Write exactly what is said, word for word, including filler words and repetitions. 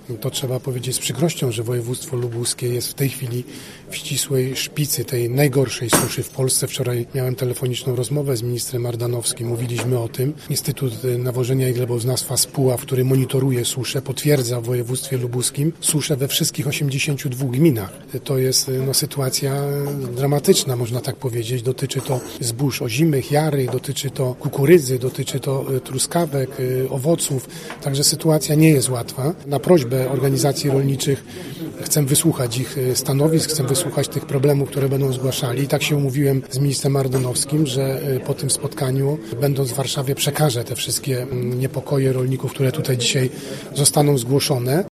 To trzeba powiedzieć z przykrością, że województwo lubuskie jest w tej chwili w ścisłej szpicy tej najgorszej suszy w Polsce. Wczoraj miałem telefoniczną rozmowę z ministrem Ardanowskim. Mówiliśmy o tym. Instytut Nawożenia i Gleboznawstwa z Puław, który monitoruje suszę, potwierdza w województwie lubuskim suszę we wszystkich osiemdziesięciu dwóch gminach. To jest no, sytuacja dramatyczna, można tak powiedzieć. Dotyczy to zbóż ozimych, jary, dotyczy to kukurydzy, dotyczy to truskawek, owoców. Także sytuacja nie jest łatwa. Na prośbę organizacji rolniczych chcę wysłuchać ich stanowisk, chcę wysłuchać tych problemów, które będą zgłaszali. I tak się umówiłem z ministrem Ardanowskim, że po tym spotkaniu, będąc w Warszawie, przekażę te wszystkie niepokoje rolników, które tutaj dzisiaj zostaną zgłoszone.